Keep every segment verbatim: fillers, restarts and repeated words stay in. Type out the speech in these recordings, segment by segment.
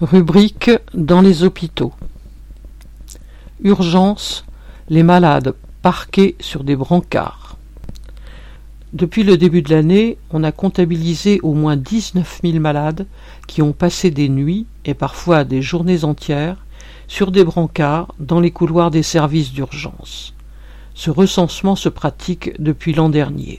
Rubrique dans les hôpitaux. Urgence, les malades parqués sur des brancards. Depuis le début de l'année, on a comptabilisé au moins dix-neuf mille malades qui ont passé des nuits et parfois des journées entières sur des brancards dans les couloirs des services d'urgence. Ce recensement se pratique depuis l'an dernier.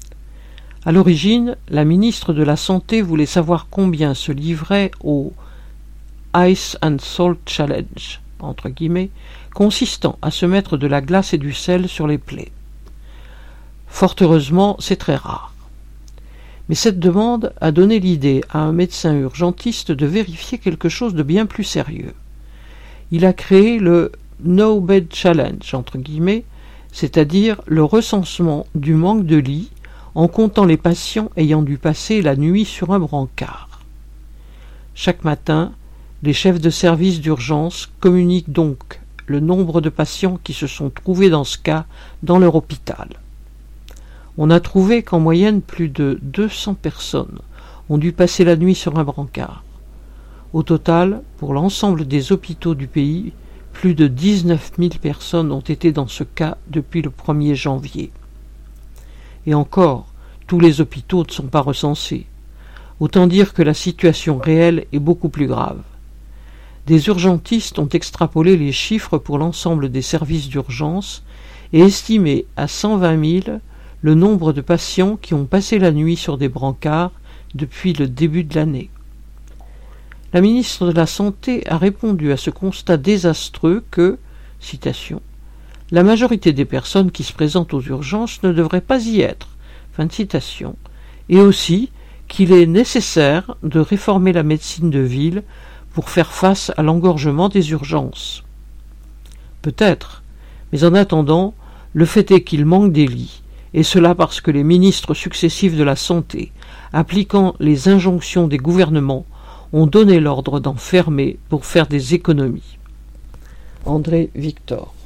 À l'origine, la ministre de la Santé voulait savoir combien se livraient au Ice and Salt Challenge, entre guillemets, consistant à se mettre de la glace et du sel sur les plaies. Fort heureusement, c'est très rare. Mais cette demande a donné l'idée à un médecin urgentiste de vérifier quelque chose de bien plus sérieux. Il a créé le No Bed Challenge, entre guillemets, c'est-à-dire le recensement du manque de lits en comptant les patients ayant dû passer la nuit sur un brancard. Chaque matin, les chefs de service d'urgence communiquent donc le nombre de patients qui se sont trouvés dans ce cas dans leur hôpital. On a trouvé qu'en moyenne plus de deux cents personnes ont dû passer la nuit sur un brancard. Au total, pour l'ensemble des hôpitaux du pays, plus de dix-neuf mille personnes ont été dans ce cas depuis le premier janvier. Et encore, tous les hôpitaux ne sont pas recensés. Autant dire que la situation réelle est beaucoup plus grave. Des urgentistes ont extrapolé les chiffres pour l'ensemble des services d'urgence et estimé à cent vingt mille le nombre de patients qui ont passé la nuit sur des brancards depuis le début de l'année. La ministre de la Santé a répondu à ce constat désastreux que, citation, « la majorité des personnes qui se présentent aux urgences ne devraient pas y être », fin de citation, et aussi qu'il est nécessaire de réformer la médecine de ville pour faire face à l'engorgement des urgences. Peut-être, mais en attendant, le fait est qu'il manque des lits, et cela parce que les ministres successifs de la Santé, appliquant les injonctions des gouvernements, ont donné l'ordre d'en fermer pour faire des économies. André Victor.